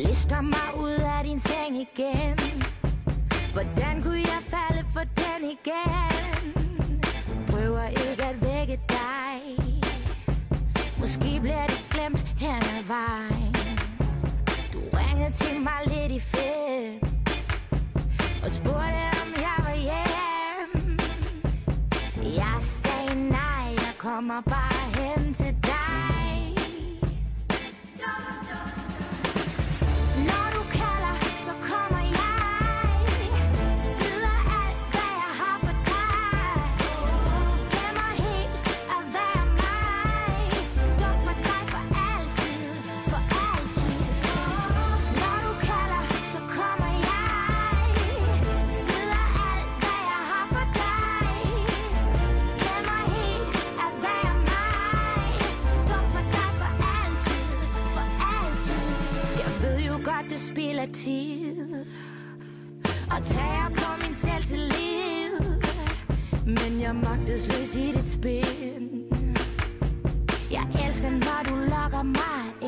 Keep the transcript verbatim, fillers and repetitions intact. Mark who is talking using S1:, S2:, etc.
S1: lister mig ud af din seng igen. Hvordan kunne jeg falde for den igen? Prøver ikke at vække dig. Måske bliver det glemt hen ad vejen. Du ringede til mig lidt i fem og spurgte om jeg var hjemme. Jeg sagde nej, jeg kommer bare hen til dig. Når du kalder, så kommer jeg. Smider alt, hvad jeg har for dig. Glemmer helt at være mig. Dum for dig for altid, for altid. Når du kalder, så kommer jeg. Smider alt, hvad jeg har for dig. Glemmer helt at være mig. Dum for dig for altid, for altid. Jeg ved jo godt, det spilder tid og tager på min selvtillid, men jeg magtesløs i dit spil. Jeg elsker, når du lokker mig